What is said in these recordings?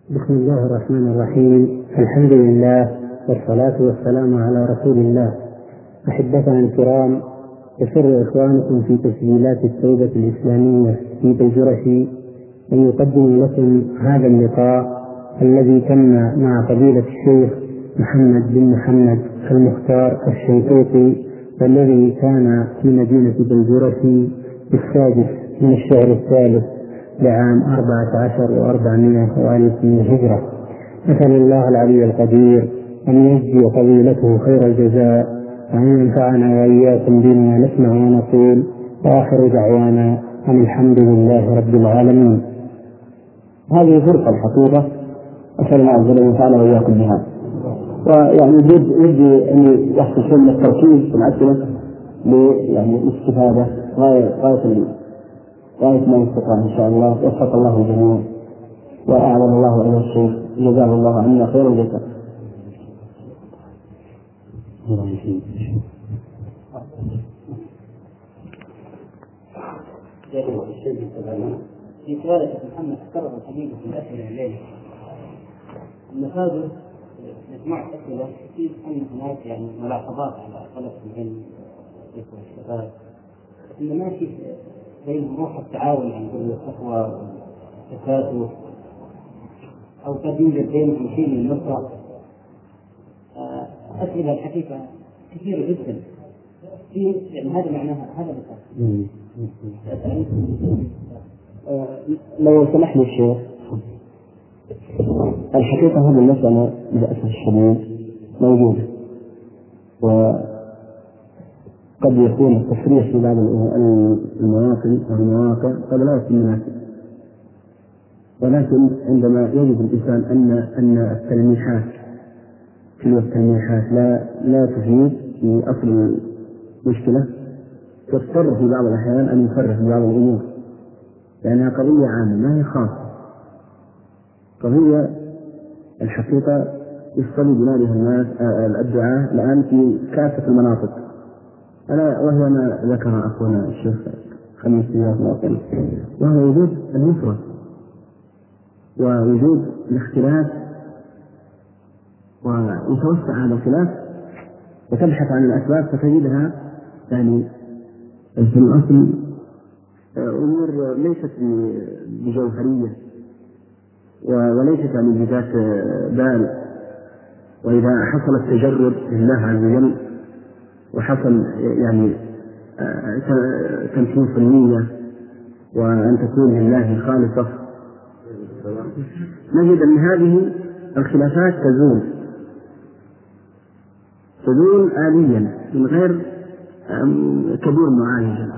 بسم الله الرحمن الرحيم. الحمد لله والصلاة والسلام على رسول الله. أحبتنا الكرام، يسر إخوانكم في تسجيلات التوبة الإسلامية في بلجرة أن يقدم لكم هذا اللقاء الذي كنا مع فضيلة الشيخ محمد بن محمد المختار الشيطوطي، والذي كان في مدينة بلجرة السادس من الشهر الثالث لعام 14,400 من الهجرة. نسأل الله العلي القدير أن يجزي فضيلته خير الجزاء، وأن ينفعنا وإياكم بما نسمع ونقول، وآخر دعوانا أن الحمد لله رب العالمين. هذه فرصة الحقيقة أسأل الله عز وجل أن ينفعنا وإياكم بها، ويعني يجي أن يحصل شيء من التركيز في الأسئلة للاستفادة غاية ما يستطاع إن شاء الله. وفق الله الجميع وأعلم الله أيها الشيخ، جزاه الله عنا خير الجزاء. في سؤال محمد تكرر الحديث في الأسئلة الليلة المفاجئ مجموعة أسئلة في أن هناك ملاحظات على خلق بين الإخوة والشباب إن ما في بين روح التعاون بين الأخوة والتكاتف أو قد يوجد بينهم شيء من النصرة. أسئلة الحقيقة كثيرة جدا في هذا معناها هذا لو سمح لي الشيخ، الحقيقة هذه المسألة للأسف الشديد موجودة، وقد يكون التصريح في بعض المواقع قد لا يكون مناسب، ولكن عندما يجد الإنسان أن التلميحات لا تفيد في أصل المشكلة، تضطر في بعض الأحيان أن يفرح في بعض الأمور، لأنها قضية عامة ما هي خاصة، قضية الحقيقة يصطلي بنادها الناس الدعاء الآن في كافة المناطق، وهو ما ذكر أخونا الشيخ خميس الله، وهو وجود النصرة ووجود الاختلاف، ويتوسع هذا الخلاف وتبحث عن الأسباب فتجدها في الأصل أمور ليست بجوهرية وليست بذات بال. وإذا حصل التجرد لله عز وجل وحصل تمكين النية وأن تكون لله خالصة، نجد أن هذه الخلافات تزول آليا من غير كبير معالجة.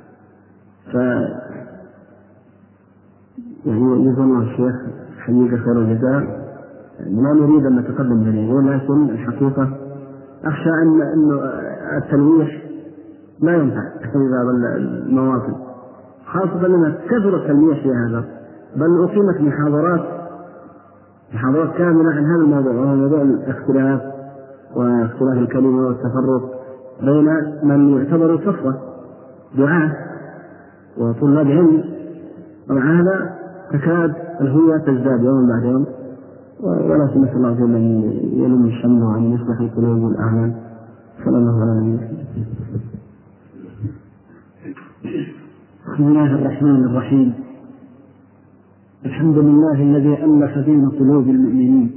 جزا الله الشيخ حقيقة خير الجزاء. لا نريد أن نتقدم إليه، ولكن الحقيقة أخشى أن التلويح لا ينفع في بعض المواطن، خاصة أننا كثر التلويح في هذا، بل أقيمت محاضرات كاملة عن هذا الموضوع، وهو موضوع الاختلاف واختلاف الكلمة والتفرق بين من يعتبر صفوة دعاة وطلاب علم، ومع هذا تكاد الهوية تزداد يوم بعد يوم، ولكن نسأل الله عز وجل أن يلم الشمل وأن يصلح القلوب والأعمال. صلى الله عليه وسلم. بسم الله الرحمن الرحيم. الحمد لله الذي ألف بين قلوب المؤمنين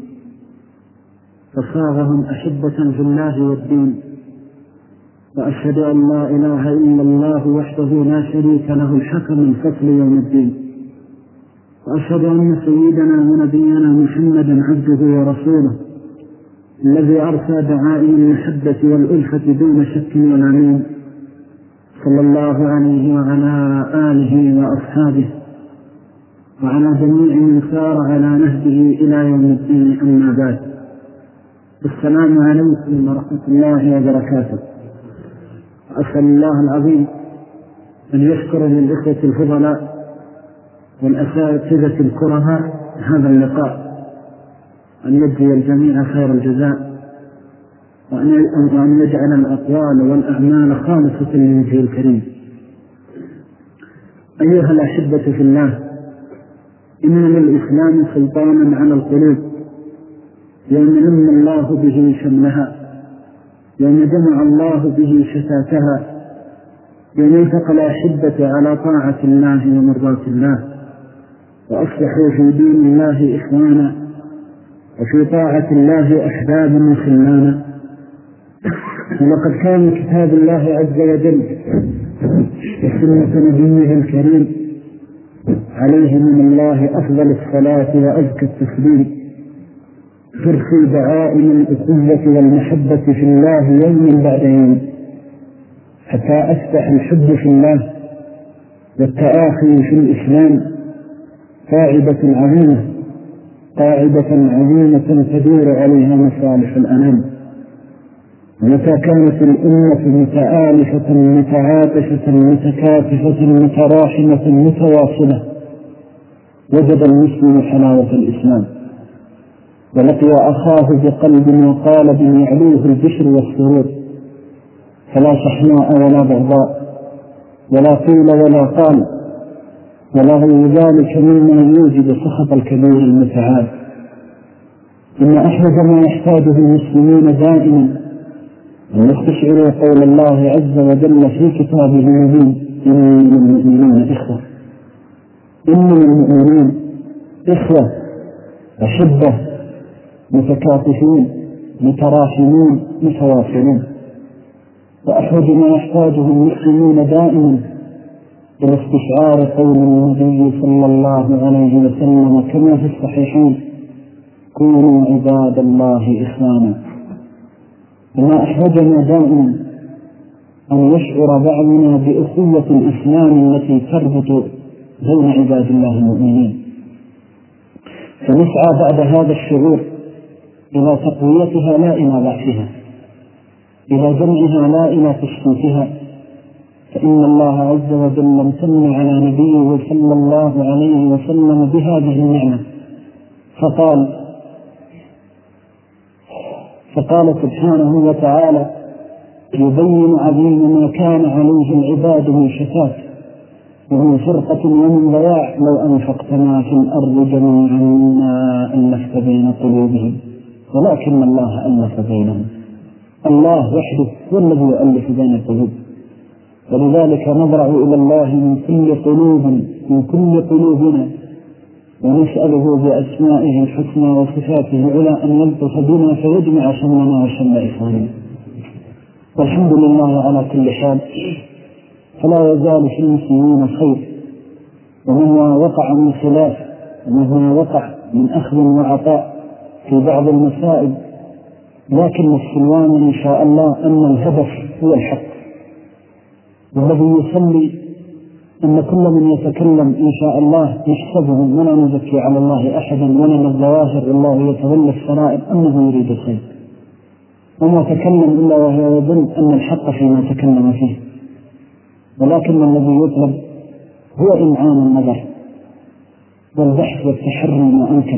فصاغهم أحبة في الله والدين، وأشهد أن لا إله إلا الله وحده لا شريك له الحكم الفصل يوم الدين، وأشهد أن سيدنا ونبينا محمدا عبده ورسوله الذي أرسى دعائم المحبة والألفة دون شك ولا مين، صلى الله عليه وعلى آله وأصحابه وعلى جميع من سار على نهجه إلى يوم الدين. أما بعد، السلام عليكم ورحمة الله وبركاته. أسأل الله العظيم أن يشكر للإخوة الفضلاء والأساتذة الكرهاء هذا اللقاء، أن يجزي الجميع خير الجزاء، وأن يجعل الأقوال والأعمال خالصة لوجهه الكريم. أيها الأحبة في الله، إن للإسلام سلطانا على القلوب يوم لم الله به شملها، يوم جمع الله به شتاتها، يوم التقى الأحبة على طاعة الله ومرضاة الله، وأصبحوا في دين الله إخوانا، وفي طاعة الله أحبابا وخلانا. ولقد كان كتاب الله عز وجل وسنة نبيه الكريم عليه من الله أفضل الصلاة وأزكى التسليم ترخي دعائم الأخوة والمحبة في الله يوم بعد يوم، حتى أصبح الحب في الله والتآخي في الإسلام قاعدة عظيمة تدور عليها مصالح الأنام. متى كانت الأمة متآلفة متعاطفة متكاتفة متراحمة متواصلة وجد المسلم حلاوة الإسلام، ولقي أخاه بقلب وقالب يعلوه البشر والسرور، فلا شحناء ولا بغضاء ولا قيل ولا قال ولا غير ذلك مما يوجد سخط الكبير المتعال. إن أحوج ما يحتاجه المسلمين دائما أن يستشعروا قول الله عز وجل في كتابه المبين: إن المؤمنين إخوة أحبة متكاتفين متراحمون متواصلون. وأحوج ما يحتاجه المسلمون دائما إلى استشعار قول النبي صلى الله عليه وسلم كما في الصحيحين: كونوا عباد الله إخوانا. وما أحوجنا دائما أن يشعر بعضنا بأخوة الإسلام التي تربط بين عباد الله المؤمنين، فنسعى بعد هذا الشعور إلى تقويتها لا إلى ضعفها، إلى جمعها لا إلى تشتيتها. فإن الله عز وجل امتن على نبيه صلى الله عليه وسلم بهذه النعمة، فقال سبحانه وتعالى يبين عظيم ما كان عليه العباد من شتات ومن فرقة ومن ضياع لو أنفقت ما في الأرض جميعا ما ألفت بين قلوبهم ولكن الله ألف بينهم. الله وحده هو الذي يؤلف بين القلوب، ولذلك نضرع إلى الله من كل قلوبنا ونسأله بأسمائه الحسنى وصفاته العلى أن يلطف بنا فيجمع شملنا وشمل إخواننا. والحمد لله على كل حال، فلا يزال في المسلمين خير، ومهما وقع من خلاف ومهما وقع من أخذ وعطاء في بعض المسائل، لكن السلوان إن شاء الله أن الهدف هو الحق، والذي يصلي أن كل من يتكلم إن شاء الله يحسبهم ولا نزكي على الله أحدا ولنا الظواهر والله يتولى السرائر أنه يريد الخير، وما تكلم إلا وهو يظن أن الحق فيما تكلم فيه. ولكن الذي يطلب هو إمعان النظر والبحث والتحري ما أمكن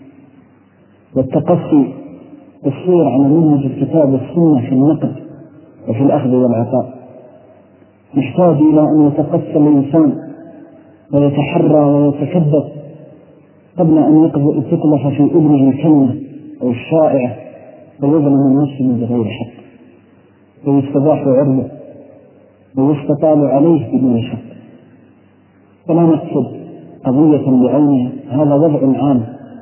والتقصي والسير على منهج الكتاب والسنة في النقد وفي الأخذ والعطاء. نحتاج إلى أن يتقصى الإنسان ويتحرى ويتكبر قبل أن تقذف في أذنه الكلمة أو الشائعة ويظلم المسلم بغير حق ويستباح عرضه ويستطال عليه بدون حق. فلا نقصد قضية بعينها، هذا وضع عام.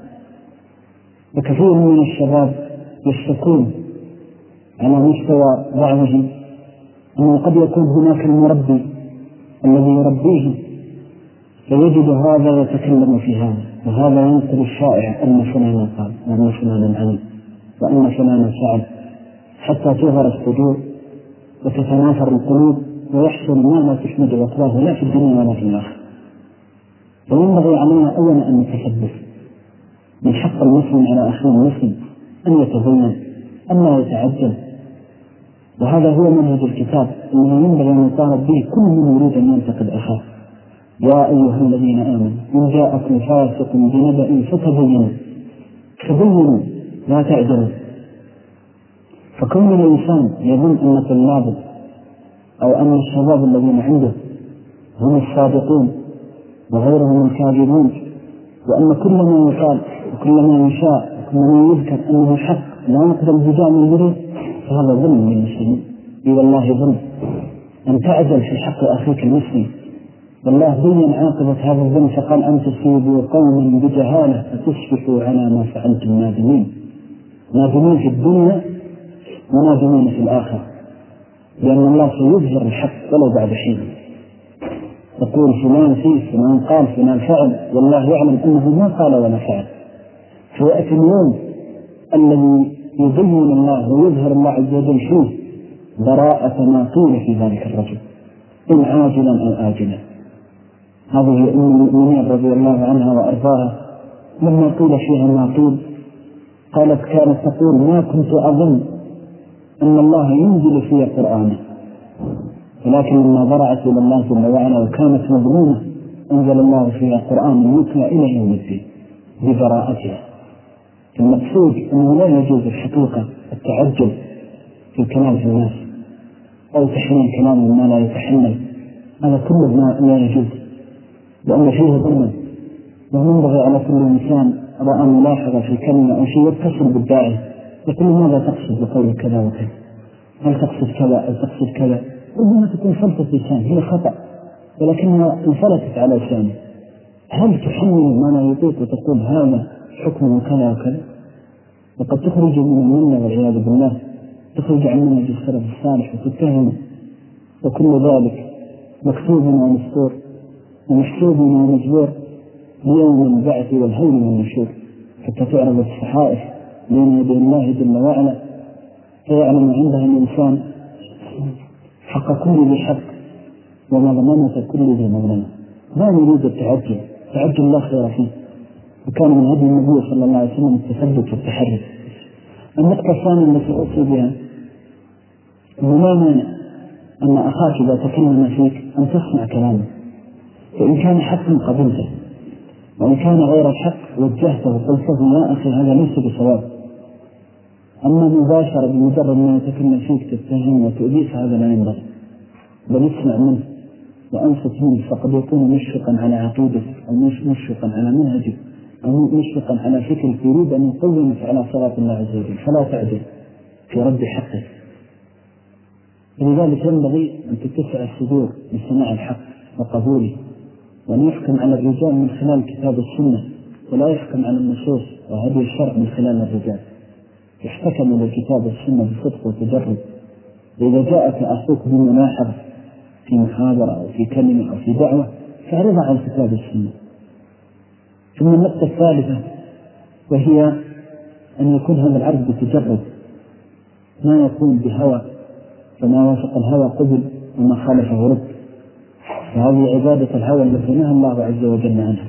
وكثير من الشباب يشتكون على مستوى بعضهم أنه قد يكون هناك المربي الذي يربيه فيجد هذا يتكلم في هذا، وهذا ينقل الشائع أن فلانا قال وأن فلانا عمل وأن فلانا فعل، حتى تظهر الصدور وتتنافر القلوب ويحصل ما لا تحمد عقباه لا في الدنيا ولا في الآخرة. وينبغي علينا أولا أن نتحدث من حق المسلم على أخيه المسلم أن يتبين أما يتعجل، وهذا هو منهج الكتاب أنه ينبغي أن يطالب به كل من يريد أن ينتقد أخاه. يا أيها الذين آمنوا إن جاءكم فاسق بنبأ فتبينوا لا تعجلوا. فكون الإنسان يظن أن طلابه أو أن الشباب الذين عنده هم الصادقون وغيرهم الكاذبون وأن كل ما يقال وكل ما يشاء وكل ما يذكر أنه حق لا يقدم هجام المريد فهذا ظلم للمسلمين. اي والله ظلم أن تعزل في حق أخيك المسلم. والله بين عاقبة هذا الظلم فقال أن تصيبوا قوما بجهالة فتصبحوا على ما فعلتم نادمين. نادمين في الدنيا ونادمين في الآخرة، لأن الله سيظهر الحق ولو بعد حين. يقول فلان فيه فلان قال فلان فعل، والله يعلم أنه ما قال ولا فعل. فيأتي اليوم الذي يبين الله ويظهر الله عز وجل فيه براءة ما قيل في ذلك الرجل إن عاجلا أو آجلا. هذه أم المؤمنين رضي الله عنها وأرضاها لما قيل فيها ما قيل قالت كانت تقول ما كنت أظن أن الله ينزل في قرآنه، ولكن لما ضرعت إلى الله جل وعلا وكانت مظلومة أنزل الله فيها قرآن يتلى إلى يوم الدين ببراءتها. المقصود أنه لا يجوز الحقيقة التعجل في الكلام في الناس أو تحميل كلام ما لا يتحمل، هذا كله ما لا يجوز، لأن فيه ظلما. وينبغي على كل إنسان رأى ملاحظة في كلمة أو شيء يتصل بالداعي يقول ماذا تقصد بقول كذا وكذا، هل تقصد كذا أو تقصد كذا، ربما تكون فلسفة لسان هي خطأ ولكنها انفلتت على لسانه. هل تحمل ما لا يطيق وتقول هذا حكمه كذا وكذا؟ وقد تخرج من المنة والعياذ بالله، تخرج عن منهج السلف الصالح وتتهم، وكل ذلك مكتوب ومسطور ومحسوب ومجبور ليوم البعث والهول والنشور، حتى تعرض الصحائف بين يدي الله جل وعلا فيعلم عندها الإنسان حق كل ذي حق ومظلمة كل ذي مظلمة. لا نريد التعجل، تعجل لا خير فيه، وكان من هدي النبي صلى الله عليه وسلم التثبت والتحرك. النقطة الثانية التي أوصي بها ما مانع أن أخاك إذا تكلم فيك أن تسمع كلامه، فإن كان حقا قبلته، وإن كان غير الحق وجهته وقلته يا أخي هذا ليس بصواب. أما مباشرة بمجرد ما يتكلم فيك تتهم وتؤذيه فهذا لا ينبغي، بل اسمع منه وأنصت منه، فقد يكون مشفقا على عقيدتك أو مشفقا على منهجك أو مشفقا على فكرك يريد أن يقومك على صراط الله عز وجل، فلا تعجل في رد حقه. ولذلك ينبغي أن تتسع الصدور لسماع الحق وقبوله، وأن يحكم على الرجال من خلال كتاب السنة ولا يحكم على النصوص وهدي الشرع من خلال الرجال. يحتكم إلى الكتاب والسنة بصدق وتجرد. وإذا جاءك أخوك بملاحظة في محاضرة أو في كلمة أو في دعوة فاعرضها على الكتاب والسنة. ثم النقطة الثالثة وهي أن يكون هذا العرض بتجرد، ما يكون بهوى، فما وافق الهوى قبل وما خالفه رد، فهذه عبادة الهوى التي نهى الله عز وجل عنها.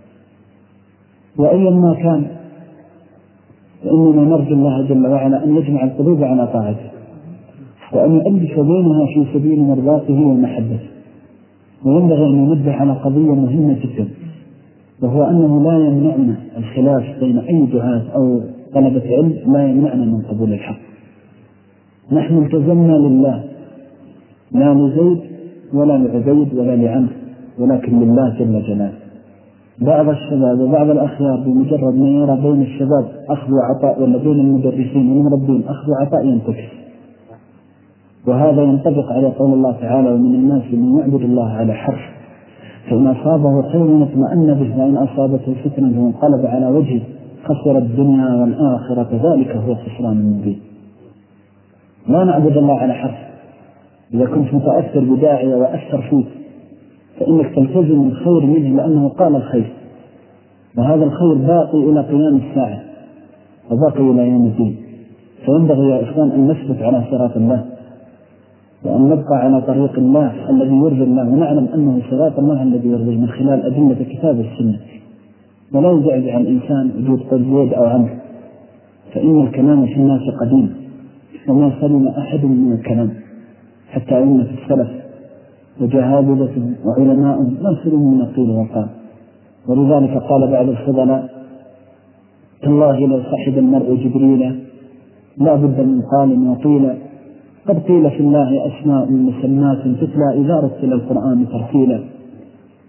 وأيا ما كان فإننا نرجو الله جل وعلا أن يجمع القلوب على طاعته، وأن يؤلف بينها في سبيل مرضاته ومحبته. وينبغي أن ننبه على قضية مهمة جدا، وهو أنه لا يمنعنا الخلاف بين أي دعاة أو طلبة علم، لا يمنعنا من قبول الحق. نحن التزمنا لله لا لزيد ولا لعبيد ولا لعمر، ولكن لله جل جلاله. بعض الشباب وبعض الأخيار بمجرد ما يرى بين الشباب أخذ وعطاء ولا بين المدرسين والمربين أخذ وعطاء ينتكس، وهذا ينطبق على قول الله تعالى ومن الناس من يعبد الله على حرف، فإن أصابه خير اطمأن به وإن أصابته فتنة انقلب على وجهه خسر الدنيا والآخرة ذلك هو خسران مبين. لا نعبد الله على حرف. إذا كنت متأثر بداعية وأثر فيك فإنك تلتزم الخير منه لأنه قال الخير، وهذا الخير باقي إلى قيام الساعة وباقي إلى يوم الدين. فينبغي يا إخوان أن نثبت على صراط الله وأن نبقى على طريق الله الذي يرضي الله، ونعلم أنه صراط الله الذي يرضيه من خلال أدلة كتاب السنة. ولا يزعج عن الإنسان وجود قول زيد أو عمرو، فإن الكلام في الناس قديم وما سلم أحد من الكلام، حتى أئمة السلف وجهابذة وعلماء ما سلموا من قيل وقال. ولذلك قال بعض الفضلاء تالله لو صحب المرء جبريل لا بد من قال وقيل، قد قيل في الله أسماء مسمات تتلى إذا رتل القرآن ترتيلا.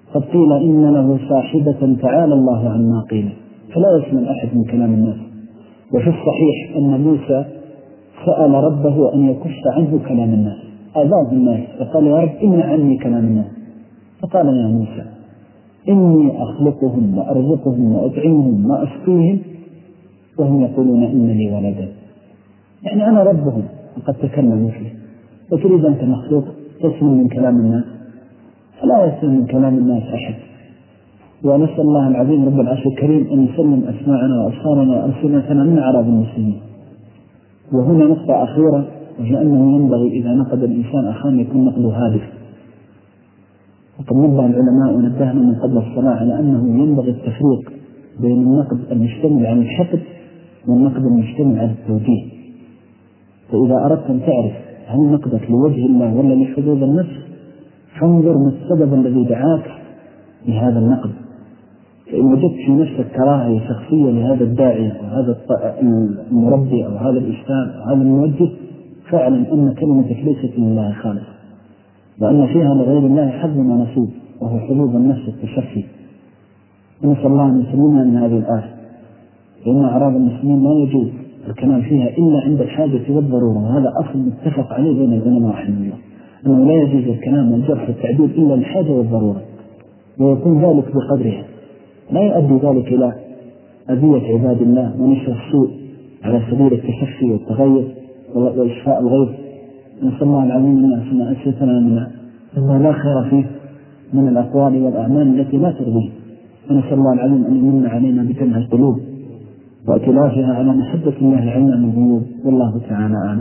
قد قيل إن له صاحبة تعالى الله عما قيل، فلا يسمع أحد من كلام الناس. وفي الصحيح أن موسى سأل ربه أن يكف عنه كلام الناس، أذاه الناس فقال يا رب إمنع عني كلام الناس، فقال يا موسى إني أخلقهم وأرزقهم وأطعمهم وأسقيهم وهم يقولون إن لي ولدا، يعني أنا ربهم وقد تكلم مثله، وتريد أنت مخلوق تسمع من كلام الناس؟ فلا يسمع من كلام الناس أحد. ونسأل الله العظيم رب العرش الكريم أن يسلم أسماعنا وأبصارنا وألسنتنا من أعراض المسلمين. وهنا نقطة أخيرة، وهي أنه ينبغي إذا نقد الإنسان أخاه يكون نقده هادف. وقد نبه العلماء ونبهنا من قبل الصلاة على أنه ينبغي التفريق بين النقد المشتمل على الحقد والنقد المشتمل على التوجيه. فإذا أردت أن تعرف هل نقدك لوجه الله ولا لحدود النفس، فانظر ما السبب الذي دعاك لهذا النقد. فإن وجدت في نفسك كراهية شخصية لهذا الداعية أو هذا المربي أو هذا الإسلام أو هذا الموجه، فاعلم أن كلمتك ليست لله خالص، وأن فيها لغير الله حظ ونصيب، وهو حظوظ النفس التشفي. ونسأل الله أن يسلمنا من هذه الآية، فإن أعراض المسلمين لا يجوز الكلام فيها إلا عند الحاجة والضرورة، وهذا أصل متفق عليه بين العلماء رحمه الله، أنه لا يجوز الكلام والجرح والتعديل إلا الحاجة والضرورة، ويكون ذلك بقدرها، لا يؤدي ذلك إلى أذية عباد الله ونشر السوء على سبيل التشفي والتغير وإشفاء الغيث. نسأل الله العظيم أن يسمع أسئلتنا مما لا خير فيه من الأقوال والأعمال التي لا ترضيه، ونسأل الله العظيم أن يمن علينا بجمع القلوب وأتلافها على محبة الله عنا من الغيوب، والله تعالى أعلم.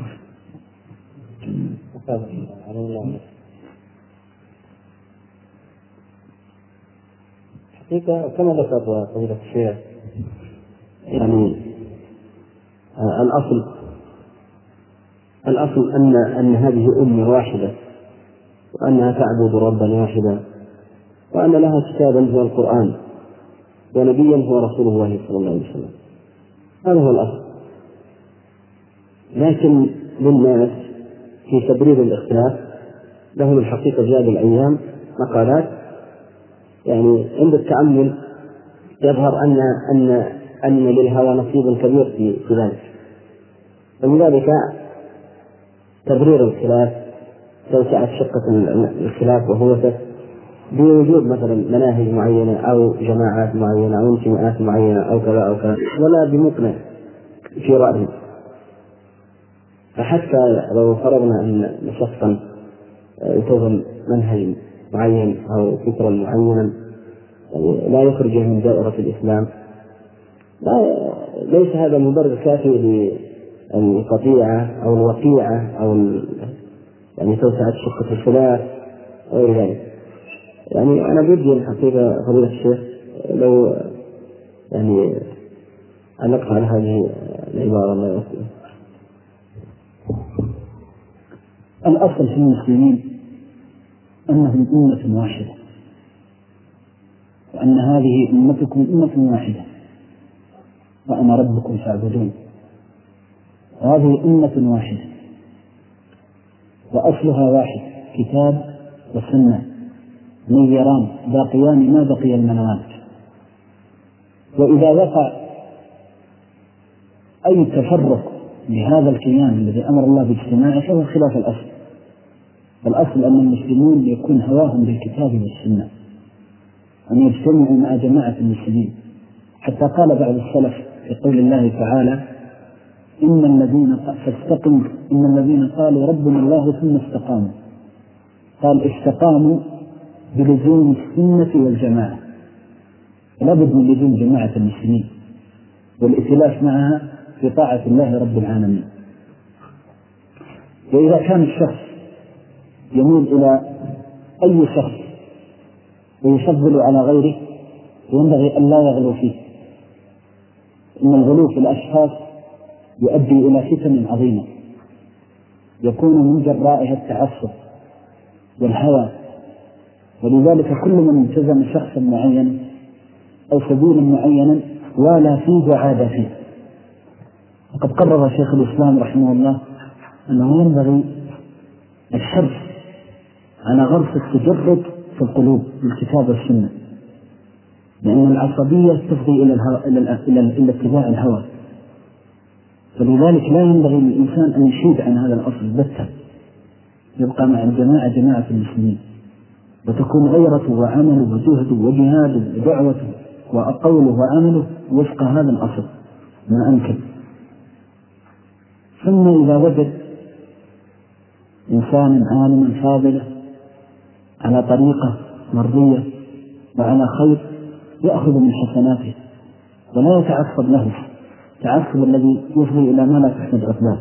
حقيقة كما ذكر فضيلة الشيخ، يعني الأصل أن هذه أمة واحدة، وأنها تعبد ربا واحدا، وأن لها كتابا هو القرآن، ونبيا هو رسول الله صلى الله عليه وسلم. هذا هو الأصل. لكن للناس في تبرير الاختلاف لهم الحقيقة جاء بالأيام مقالات، يعني عند التأمل يظهر أن للهوى نصيب كبير في ذلك، ولذلك تبرير الخلاف توسعت شقة الخلاف وهو بوجود مثلا مناهج معينة أو جماعات معينة أو انتماءات معينة أو كذا أو كذا، ولا بمقنع في رأيه. فحتى لو فرضنا أن شخصا يتوهم منهج معين أو فكرا معينا لا يخرج من دائرة الإسلام، ليس هذا مبرر كافي للقطيعة أو الوقيعة أو يعني توسعة شقة الخلاف وغير ذلك. يعني أنا بدي الحقيقة فضيلة الشيخ لو يعني علقت على هذه العبارة. الله يوفقه. الأصل في المسلمين أنهم أمة واحدة، وأن هذه أمتكم أمة واحدة وأنا ربكم فاعبدون. هذه أمة واحدة وأصلها واحد، كتاب وسنة نيران باقيان ما بقي المنوات. وإذا وقع أي تفرق لهذا الكيان الذي أمر الله باجتماعه فهو خلاف الأصل. الأصل أن المسلمون يكون هواهم بالكتاب والسنة، أن يجتمعوا مع جماعة المسلمين. حتى قال بعض السلف في قول الله تعالى إن الذين قالوا ربنا الله ثم استقاموا، قال استقاموا بلزوم السنة والجماعة، لا بد من لزوم جماعة المسلمين والائتلاف معها في طاعة الله رب العالمين. وإذا كان الشخص يميل إلى أي شخص ويفضل على غيره ينبغي أن لا يغلو فيه، إن الغلو في الأشخاص يؤدي إلى فتن عظيمة يكون من جرائها التعصب والهوى. ولذلك كل من التزم شخصا معينا أو سبيلا معينا ولا فيه وعاد فيه. وقد قرر شيخ الإسلام رحمه الله أنه ينبغي الحرص على غرس التجرد في في القلوب بالكتاب والسنة، لأن العصبية تفضي إلى اتباع الهوى. فلذلك لا ينبغي للإنسان أن يشيد عن هذا الأصل بتة، يبقى مع الجماعة جماعة المسلمين، وتكون غيرته وعمله وجهده وجهاده ودعوته وقوله وعمله وفق هذا الأصل ما أمكن. ثم إذا وجد إنسان عالما فاضلا على طريقة مرضية وعلى خير يأخذ من حسناته ولا يتعصب له تعصب الذي يفضي إلى ما لا تحمد عقباه.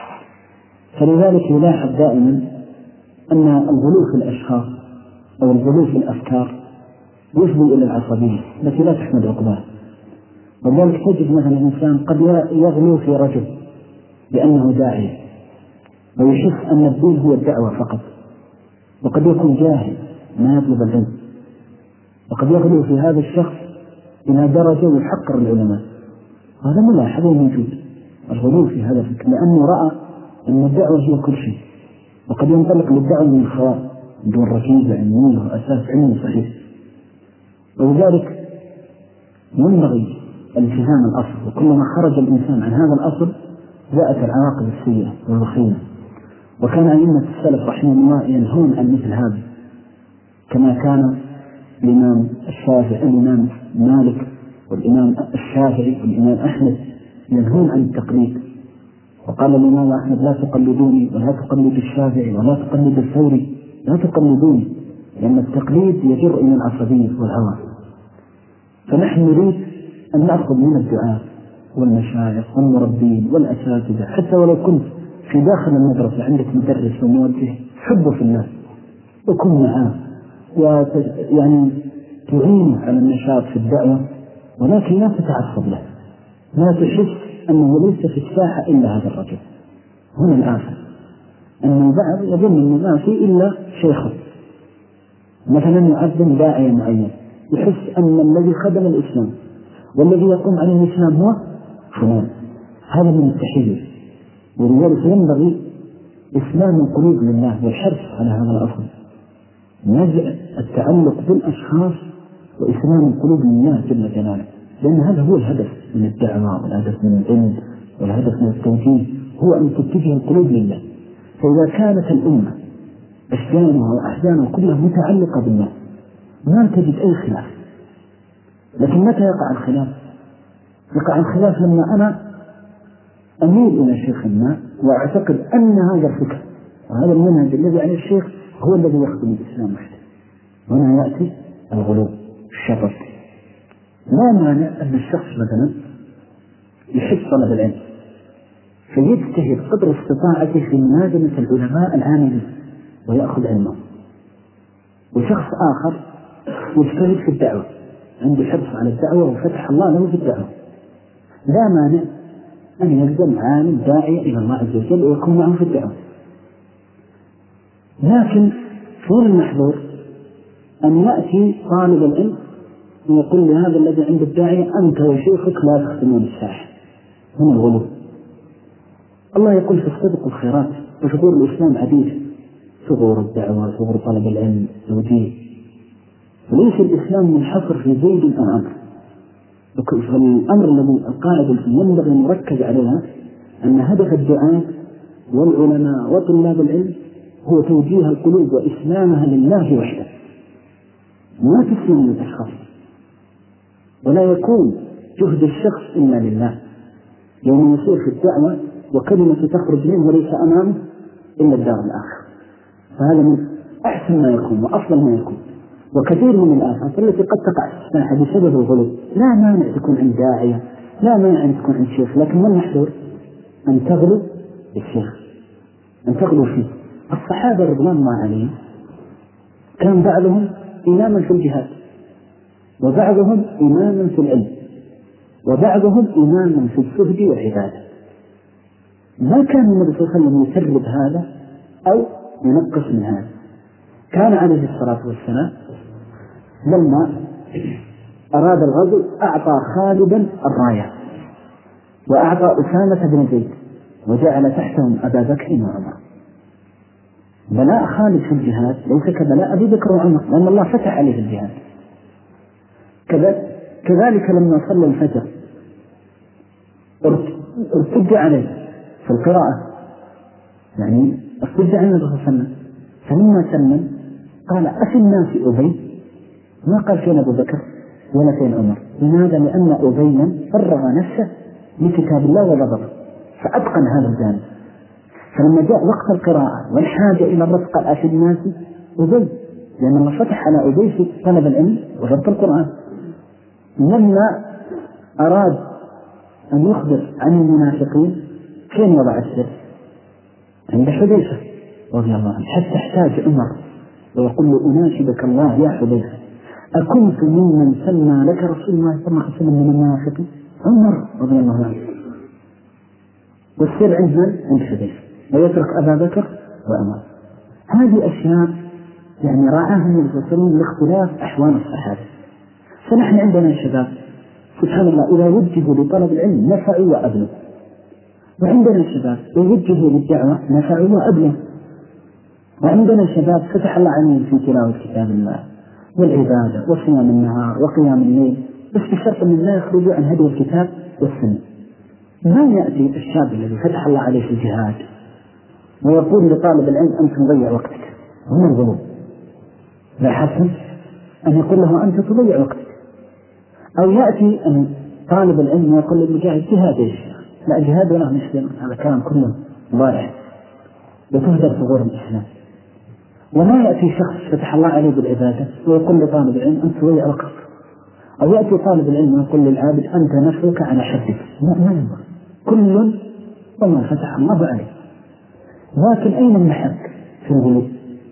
فلذلك يلاحظ دائما أن الغلو في الأشخاص أو الغلو في الأفكار يفضي إلى العصبية التي لا تحمد عقباه. ولذلك تجد مثلا الإنسان قد يغلو في رجل لأنه داعية ويحس أن الدين هو الدعوة فقط، وقد يكون جاهل ما يطلب العلم، وقد يغلو في هذا الشخص إلى درجة يحقر العلماء. هذا ملاحظ موجود الغلو في هذا الفكر، لأنه رأى أن الدعوة هي كل شيء، وقد ينطلق للدعوة من الخواء دون ركيزة علمية وأساس علمي صحيح. ولذلك ينبغي التزام الأصل، وكلما خرج الإنسان عن هذا الأصل جاءت العواقب السيئة والوخيمة. وكان أئمة السلف رحمه الله ينهون عن مثل هذا، كما كان الإمام الشافعي الإمام مالك والإمام الشافعي والإمام أحمد ينهون عن التقليد. وقال الإمام أحمد لا تقلدوني ولا تقلد الشافعي ولا تقلد الثوري، لا تقلدوني، لأن التقليد يجر إلى العصبية والهوى. فنحن نريد أن نأخذ من الدعاء والمشايخ والمربين والأساتذة، حتى ولو كنت في داخل المدرسة عندك مدرس وموجه حبه في الناس وكن معاه ويعني تعينه على النشاط في الدعوة، ولكن لا تتعصب له، لا تحس أنه ليس في الساحة إلا هذا الرجل. هنا الآخر أن البعض يظن أنه ما في إلا شيخه، مثلا يعظم داعية معين، يحس أن الذي خدم الإسلام والذي يقوم عليه الإسلام هو فلان. هذا من التحيز. ولذلك ينبغي إسلام القلوب لله والحرص على هذا الأصل، نزع التعلق بالأشخاص وإسلام القلوب لله جل جلاله، لأن هذا هو الهدف من الدعوة والهدف من العلم والهدف من التوجيه، هو أن تتجه القلوب لله. فإذا كانت الأمة أشجانها وأحزانها كلها متعلقة بالله ما تجد أي خلاف. لكن متى يقع الخلاف؟ يقع الخلاف لما أنا أميل إلى شيخ ما وأعتقد أن هذا الفكر وهذا المنهج الذي عليه الشيخ هو الذي يخدم الإسلام وحده. هنا يأتي الغلو الشطط. لا مانع أن الشخص مثلا يحب طلب العلم فيجتهد قدر استطاعته في منازلة العلماء العاملين ويأخذ علمه، وشخص آخر يجتهد في الدعوة، عنده حرص على الدعوة وفتح الله له في الدعوة. لا مانع أن يلزم عالم داعية إلى الله عز وجل ويكون معه في الدعوة. لكن فور المحظور أن يأتي طالب العلم ويقول لهذا الذي عند الداعية أنت وشيخك لا تخدمون الساحة. هنا الغلو. الله يقول فاستبقوا الخيرات، وثغور الإسلام عديدة، ثغور الدعوة، ثغور طلب العلم، توجيه. وليس الإسلام منحصر في زيد أو عمرو. فالأمر الذي القاعدة التي ينبغي أن نركز عليها أن هدف الدعاء والعلماء وطلاب العلم هو توجيه القلوب وإسلامها لله وحده، ما تسلم للأشخاص، ولا يكون جهد الشخص إلا لله. يوم يصير في الدعوة وكلمة تخرج منه وليس أمامه إلا الدار الآخر، فهذا من أحسن ما يكون وأفضل ما يكون. وكثير من الآفات التي قد تقع في الساحة بسبب الغلو لا مانع تكون عند داعية، لا مانع أن تكون عند شيخ، لكن ما المحذور؟ أن تغلو بالشيخ، أن تغلو فيه. الصحابة رضوان الله عليهم كان بعضهم إماما في الجهاد، وبعضهم إماما في العلم، وبعضهم إماما في الزهد والعبادة. ما كان النبي صلى الله عليه وسلم يسرب هذا أو ينقص من هذا. كان عليه الصلاة والسلام لما أراد الغزو أعطى خالدا الراية وأعطى أسامة بن زيد وجعل تحتهم أبا بكر وعمر. بلاء خالد في الجهاد ليس كبلاء أبي بكر وعمر، لأن الله فتح عليه الجهاد. كذلك لما صلى الفجر ارتد عليه في القراءة، يعني ارتد عليه النبي صلى الله عليه وسلم، فلما سلم قال أفي الناس أبي؟ ما قال فين أبو بكر ولا فين عمر. لماذا؟ لأن أبيا فرغ نفسه لكتاب الله وضبطه فأتقن هذا الجانب. فلما جاء وقت القراءة والحاجة إلى الرفق قال أفي الناس أبي، لأن الله فتح على أبي في طلب العلم وضبط القرآن. لما أراد أن يخبر عن المنافقين فين وضع السر؟ عند حذيفة رضي الله عنه، حتى احتاج عمر ويقول له أناشدك الله يا حذيفة أكنت ممن سمى لك رسول الله صلى الله عليه وسلم من المنافقين؟ عمر رضي الله عنه. والسر عند من؟ عند حذيفة، ويترك أبا بكر وعمر. هذه أشياء يعني رعاها النبي صلى الله عليه وسلم لاختلاف أحوال الصحابة. فنحن عندنا شباب سبحان الله إذا وجهوا لطلب العلم نفعوا وأبلوا، وعندنا شباب يوجهوا للدعوة نفعوا وأبلوا، وعندنا شباب فتح الله عليهم في تلاوة كتاب الله والعبادة وصيام النهار وقيام الليل، بس بشرط أن لا يخرجوا عن هدي الكتاب والسنة. ما يأتي الشاب الذي فتح الله عليه في الجهاد ويقول لطالب العلم أنت تضيع وقتك، هم الظلم. لا حسن أن يقول له أنت تضيع وقتك، أو يأتي أن طالب العلم ويقول للمجاهد جهاد إيش؟ لا جهاد ولا مسلم، هذا كلام كله ضائع وتهدر ثغور الإسلام. وما يأتي شخص فتح الله عليه بالعبادة ويقول لطالب العلم أنت تضيع وقتك، أو يأتي طالب العلم ويقول للعابد أنت نفسك على حدك. ما ينبغي، كل وما فتح الله عليه. لكن أين المحك في الغلو؟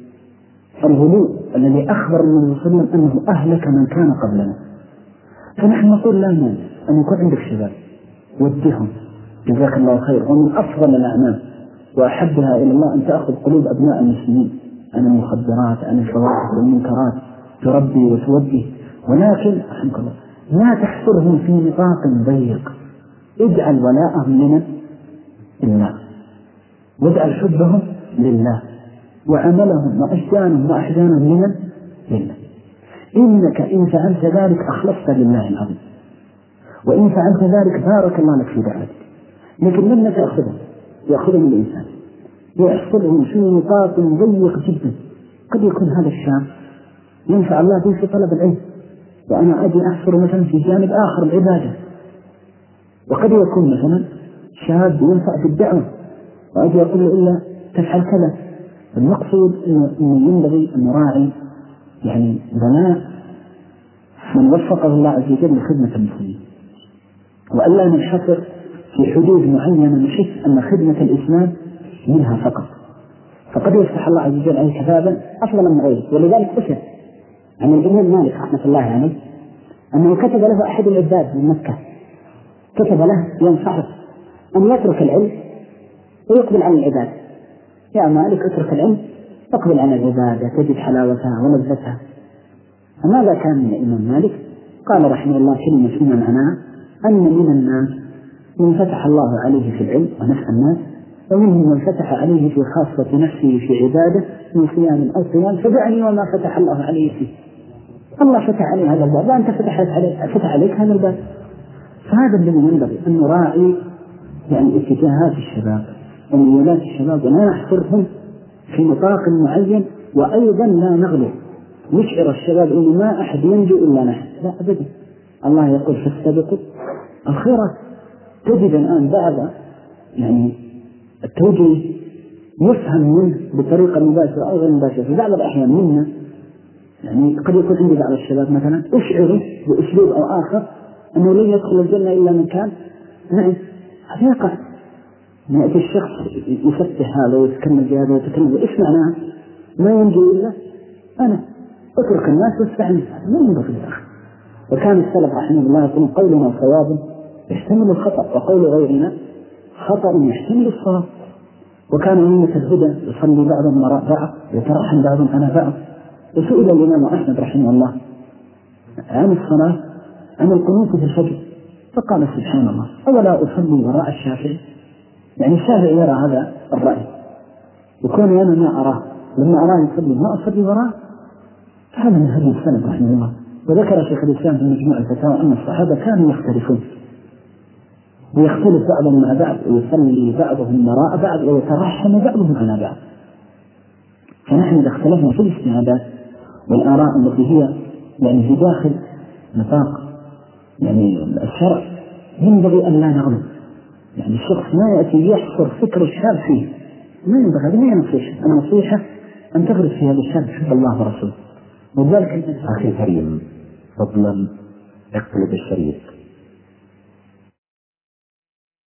الغلو الذي أخبر النبي صلى الله عليه وسلم أنه أهلك من كان قبلنا. فنحن نقول لا مانع أن يكون عندك شباب ودهم جزاك الله خير، ومن أفضل الأعمال وأحبها إلى الله أن تأخذ قلوب أبناء المسلمين عن المخدرات عن الفواحش والمنكرات، تربي وتوجه، ولكن رحمك الله لا تحصرهم في نطاق ضيق. اجعل ولاءهم لله، واجعل حبهم لله، وعملهم وأشجانهم وأحزانهم لله. إنك إن فعلت ذلك أخلصت لله العظيم، وإن فعلت ذلك بارك الله لك في دعوتك. لكن لما يأخذهم الإنسان يحصلهم في نطاق ضيق جدا. قد يكون هذا الشاب ينفع الله به في طلب العلم، وأنا أجي أحصر مثلا في جانب آخر العبادة. وقد يكون مثلا شاب ينفع في الدعوة وأجي أقول له إلا تفعل كذا. المقصود أنه ينبغي أن نراعي يعني بناء من وفقه الله عز وجل لخدمة المسلمين، وألا ننحصر في حدود معينة نحس أن خدمة الإسلام منها فقط. فقد يفتح الله عز وجل عليه كتابا أفضل من غيره. ولذلك أشهد عن الإمام مالك رحمة الله عليه أنه كتب له أحد العباد من مكة، كتب له ينصحه أن يترك العلم ويقبل على العبادة. يا مالك اترك العلم اقبل على العبادة تجد حلاوتها ولذتها. فماذا كان من الإمام مالك؟ قال رحمه الله كلمة فيما معناها أن من الناس من فتح الله عليه في العلم ونفع الناس، ومنهم من فتح عليه في خاصة نفسه في عبادة من صيام أو صيام، فدعني وما فتح الله عليه فيه. الله فتح عليه هذا الباب وأنت فتح عليك هذا الباب. فهذا الذي ينبغي أن نراعي يعني اتجاهات الشباب وميولات الشباب، ولا نحصرهم في نطاق معين، وأيضا لا نغلو نشعر الشباب إنه ما أحد ينجو إلا نحن. لا أبدا، الله يقول فاستبقوا الخيرات. تجد الآن بعض يعني التوجيه يفهم منه بطريقة مباشرة أو غير مباشرة. في بعض الأحيان منا يعني قد يكون عندي بعض الشباب مثلا أشعره بأسلوب أو آخر أنه لن يدخل الجنة إلا من كان نعم حقيقة. يأتي الشخص يفتح هذا ويتكلم بهذا ويتكلم إيش معناه؟ ما ينجو إلا أنا، اترك الناس واستعني، ما ينبغي الآخر. وكان السلف رحمه الله يقول قولنا صواب يحتمل الخطأ، وقول غيرنا خطأ يحتمل الصواب. وكان أمة الهدى يصلي بعضهم وراء بعض يترحم بعضهم على بعض. وسئل الإمام أحمد رحمه الله عن الصلاة عن القنوت في الفجر فقال سبحان الله أولا أصلي وراء الشافعي؟ يعني الشافعي يرى هذا الرأي، وكون أنا ما أراه لما أراه يصلي ما أصلي وراء، هذا من هدي السلف رحمه الله. وذكر شيخ الإسلام في مجموع الفتاوى أن الصحابة كانوا يختلفون ويختلف بعضهم مع بعض ويصلي بعضهم وراء بعض ويترحم بعضهم على بعض. فنحن إذا اختلفنا في الاجتهادات والآراء التي هي يعني في داخل نطاق يعني الشرع ينبغي أن لا نغلط. يعني الشخص ما يأتي يحصر فكر الشاب فيه، ما ينبغي. هذه هي نصيحة. النصيحة أن تغرس في هذا الشاب حب الله ورسوله. وذلك أخي الكريم، فضلا اقتل بالشريف.